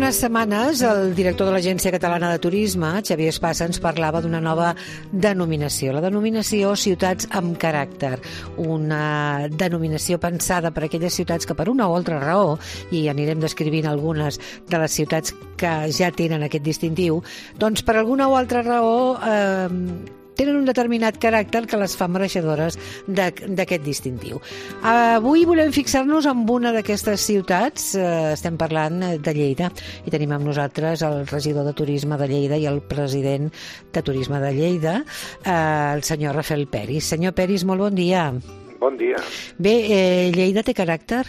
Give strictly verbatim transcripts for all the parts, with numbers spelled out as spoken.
unes setmanes, el director de l'Agència Catalana de Turisme, Xavier Espasa, ens parlava d'una nova denominació, la denominació Ciutats amb Caràcter, una denominació pensada per a aquelles ciutats que per una o altra raó, i anirem descrivint algunes de les ciutats que ja tenen aquest distintiu, doncs per alguna o altra raó eh, tenen un determinat caràcter que les fa mereixedores d'aquest distintiu. Avui volem fixar-nos en una d'aquestes ciutats, eh, estem parlant de Lleida, i tenim amb nosaltres el regidor de Turisme de Lleida i el president de Turisme de Lleida, eh, el senyor Rafael Peris. Senyor Peris, molt bon dia. Bon dia. Bé, eh, Lleida té caràcter?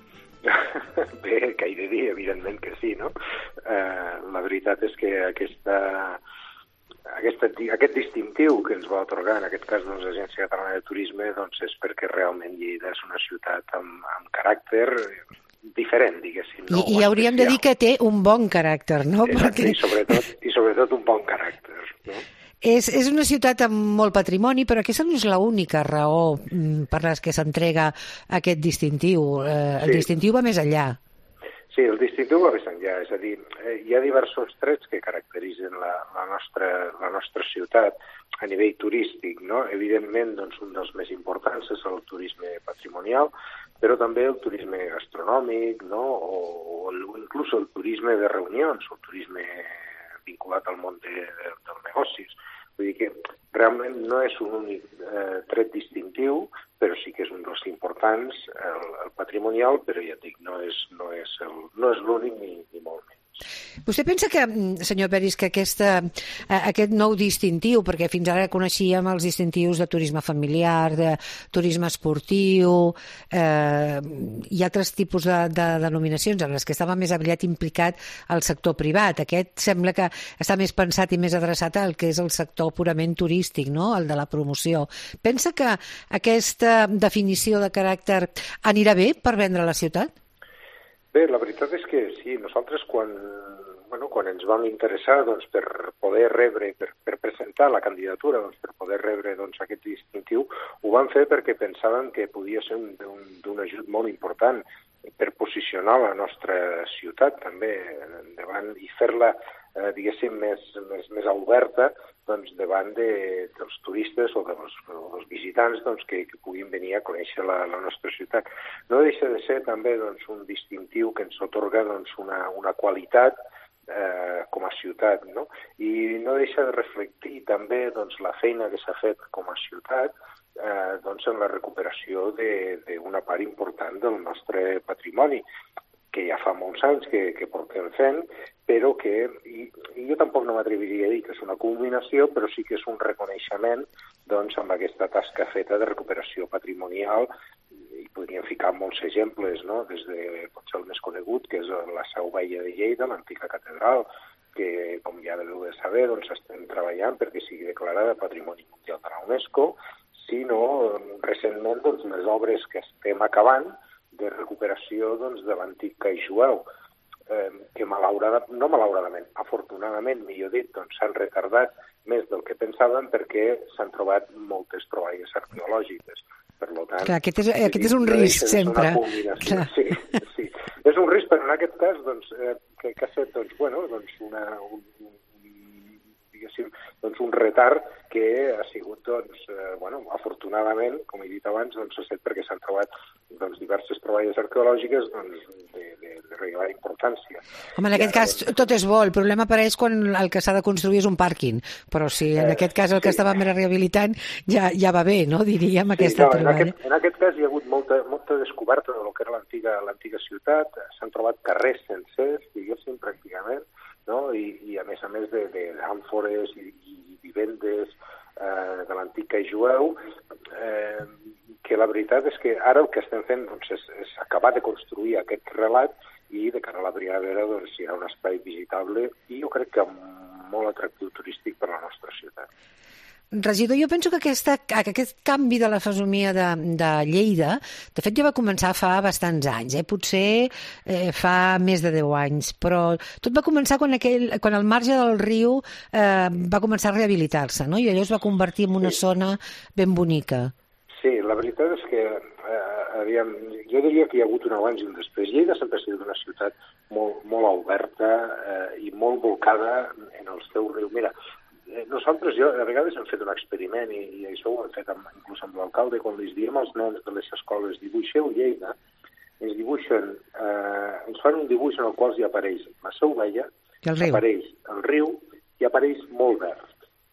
Bé, gairebé, evidentment que sí, no? Eh, la veritat és que aquesta... Aquest, aquest distintiu que ens va atorgar, en aquest cas doncs, l'Agència Catalana de Turisme, doncs, és perquè realment Lleida és una ciutat amb, amb caràcter diferent, diguéssim. No? I, I hauríem de dir que té un bon caràcter, no? Exacte, perquè... i, sobretot, i sobretot un bon caràcter. No? És, és una ciutat amb molt patrimoni, però aquesta no és l'única raó per les que s'entrega aquest distintiu. El sí. distintiu va més enllà. Sí, el distintiu va més enllà, és a dir, hi ha diversos trets que caracteritzen la, la, nostra, la nostra ciutat a nivell turístic, no? Evidentment, doncs, un dels més importants és el turisme patrimonial, però també el turisme gastronòmic, no? o, o el, inclús el turisme de reunions, el turisme vinculat al món de, de, dels negocis. Vull dir que realment no és un únic eh, tret distintiu, però sí que és un dels importants, el, el patrimonial, però ja et dic, no és, no és, el, no és l'únic ni, ni molt menys. Vostè pensa que, senyor Peris, que aquesta, aquest nou distintiu, perquè fins ara coneixíem els distintius de turisme familiar, de turisme esportiu, eh, i altres tipus de, de denominacions en les que estava més aviat implicat el sector privat. Aquest sembla que està més pensat i més adreçat al que és el sector purament turístic, no? El de la promoció. Pensa que aquesta definició de caràcter anirà bé per vendre la ciutat? Bé, la veritat és que sí, nosaltres quan, bueno, quan ens vam interessar doncs, per poder rebre, per, per presentar la candidatura, doncs, per poder rebre doncs, aquest distintiu, ho vam fer perquè pensàvem que podia ser un, un, d'un ajut molt important per posicionar la nostra ciutat també davant i fer-la, eh, diguéssim, més, més, més oberta doncs, davant de, dels turistes o dels, o dels visitants doncs, que, que puguin venir a conèixer la, la nostra ciutat. No deixa de ser també doncs, un distintiu que ens atorga doncs, una, una qualitat eh, com a ciutat, no? I no deixa de reflectir també doncs, la feina que s'ha fet com a ciutat eh, doncs, en la recuperació d'una part important del nostre patrimoni, que ja fa molts anys que, que portem fent, però que, i, i jo tampoc no m'atreviria a dir que és una culminació, però sí que és un reconeixement doncs, amb aquesta tasca feta de recuperació patrimonial, i podríem ficar molts exemples, no? Des de potser el més conegut, que és la Seu Vella de Lleida, l'antiga catedral, que, com ja deveu de saber, doncs, estem treballant perquè sigui declarada Patrimoni Mundial de la UNESCO, sinó recentment doncs, les obres que estem acabant de recuperació doncs, de l'antic cai jueu, eh, que malauradament, no malauradament, afortunadament, millor dit, doncs, s'han retardat més del que pensàvem perquè s'han trobat moltes troballes arqueològiques. Per tant, clar, aquest és, aquest és un risc sempre. Sí, sí. És un risc, però en aquest cas, doncs, eh, que, que ha estat doncs, bueno, doncs una, un, doncs un retard que ha sigut, doncs, eh, bueno, afortunadament, com he dit abans, doncs, ha estat perquè s'han trobat doncs, diverses troballes arqueològiques doncs, de, de, de rellevant importància. Home, en aquest ja, cas doncs... tot és bo, el problema apareix quan el que s'ha de construir és un pàrquing, però si en eh, aquest cas el que sí. estàvem rehabilitant ja, ja va bé, no? Diríem, sí, aquesta no, trobada. En aquest, en aquest cas hi ha hagut molta, molta descoberta del que era l'antiga l'antiga ciutat, s'han trobat carrers sencers, diguéssim, pràcticament, no? I, i a més a més d'àmfores i, i vivendes eh, de l'antic cai jueu, eh, que la veritat és que ara el que estem fent doncs, és, és acabar de construir aquest relat i de cara a la primavera doncs, hi ha un espai visitable i jo crec que molt atractiu turístic per a la nostra ciutat. Regidor, jo penso que, aquesta, que aquest canvi de la fesomia de, de Lleida, de fet ja va començar fa bastants anys, eh? potser eh, fa més de deu anys, però tot va començar quan, aquell, quan el marge del riu eh, va començar a rehabilitar-se, no? I allò es va convertir en una sí. zona ben bonica. Sí, la veritat és que eh, aviam, jo diria que hi ha hagut un abans i un després. Lleida sempre ha sigut una ciutat molt, molt oberta eh, i molt volcada en el seu riu. Mira, eh, nosaltres jo, a vegades hem fet un experiment i, i això ho hem fet amb, inclús amb l'alcalde, quan li diem als nens de les escoles dibuixeu Lleida, ens dibuixen, eh, ens fan un dibuix en el qual hi apareix Massaovella, apareix el riu i apareix molt verd.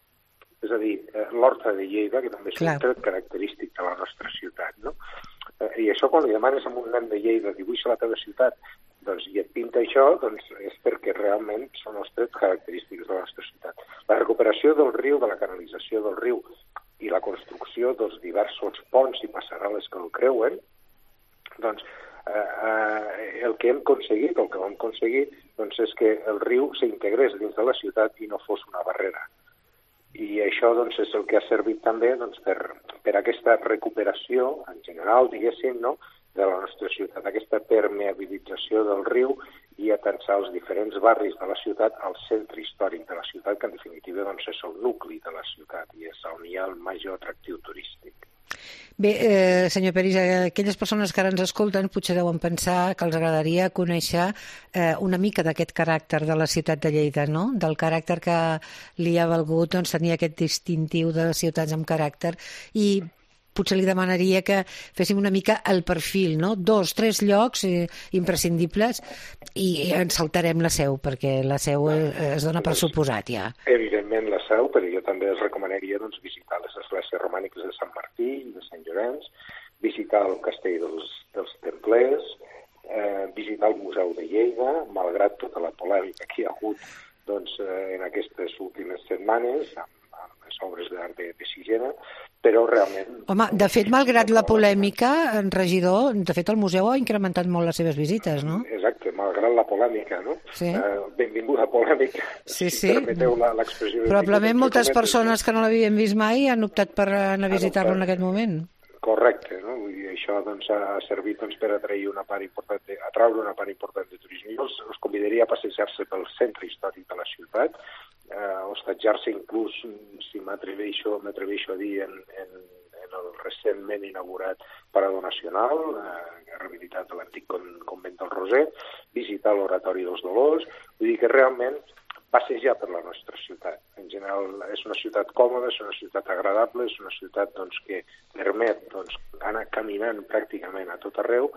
És a dir, eh, l'Horta de Lleida, que també és Clar. un tret característic de la nostra ciutat, no? Eh, I això, quan li demanes a un nen de Lleida dibuixa la teva ciutat, doncs, i et pinta això, doncs és perquè realment són els trets característics de la nostra ciutat. La recuperació del riu, de la canalització del riu, i la construcció dels diversos ponts i passarel·les que el creuen, doncs, eh, eh, el que hem aconseguit, el que vam aconseguir, doncs és que el riu s'integrés dins de la ciutat i no fos una barrera. I això doncs, és el que ha servit també doncs, per, per aquesta recuperació, en general, diguéssim, no?, de la nostra ciutat, aquesta permeabilització del riu i atansar els diferents barris de la ciutat al centre històric de la ciutat, que en definitiva doncs, és el nucli de la ciutat i és on hi ha el major atractiu turístic. Bé, eh, senyor Peris, aquelles persones que ara ens escolten potser deuen pensar que els agradaria conèixer eh, una mica d'aquest caràcter de la ciutat de Lleida, no? Del caràcter que li ha valgut doncs, tenir aquest distintiu de ciutats amb caràcter, i potser li demanaria que féssim una mica el perfil, no? Dos, tres llocs eh, imprescindibles, i ens saltarem la Seu, perquè la Seu eh, es dona per suposat ja. Evidentment la Seu, però jo també els recomanaria doncs, visitar les esglésies romàniques de Sant Martí i de Sant Llorenç, visitar el castell dels, dels Templers, eh, visitar el Museu de Lleida, malgrat tota la polèmica que hi ha hagut doncs, eh, en aquestes últimes setmanes, amb, amb les obres d'art de, de Sigena, però realment... Home, de fet, malgrat la polèmica, en regidor, de fet el museu ha incrementat molt les seves visites, no? Exacte, malgrat la polèmica, no? Sí. Uh, benvinguda polèmica, sí, si sí. permeteu l'expressió. Probablement moltes persones que no l'havien vist mai han optat per anar a visitar-lo en aquest moment. Correcte, no? Vull dir, això doncs, ha servit doncs, per atraure una part important de, atraure una part important de turisme. Jo els, els convidaria a passejar-se pel centre històric de la ciutat, eh, hostatjar-se inclús, si m'atreveixo m'atreveixo a dir, en, en, en el recentment inaugurat Parador Nacional, eh, rehabilitat de l'antic convent del Roser, visitar l'Oratori dels Dolors, vull dir que realment passejar per la nostra ciutat. En general és una ciutat còmoda, és una ciutat agradable, és una ciutat doncs, que permet doncs, anar caminant pràcticament a tot arreu,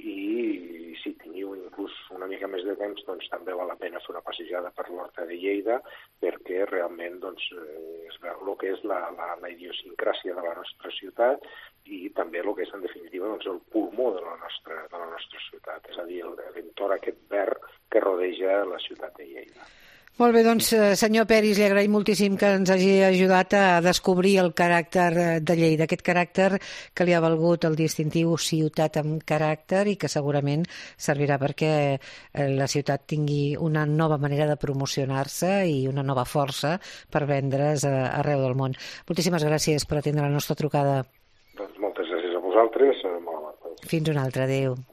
i si teniu inclús una mica més de temps, doncs també val la pena fer una passejada per l'Horta de Lleida, perquè realment doncs, es veu el que és la, la, la idiosincràsia de la nostra ciutat i també el que és en definitiva doncs, el pulmó de la nostra, de la nostra ciutat, és a dir, l'entorn aquest verd que rodeja la ciutat de Lleida. Molt bé, doncs, senyor Peris, li agraïm moltíssim que ens hagi ajudat a descobrir el caràcter de Lleida, aquest caràcter que li ha valgut el distintiu ciutat amb caràcter i que segurament servirà perquè la ciutat tingui una nova manera de promocionar-se i una nova força per vendre's arreu del món. Moltíssimes gràcies per atendre la nostra trucada. Doncs moltes gràcies a vosaltres. Fins una altra, adéu.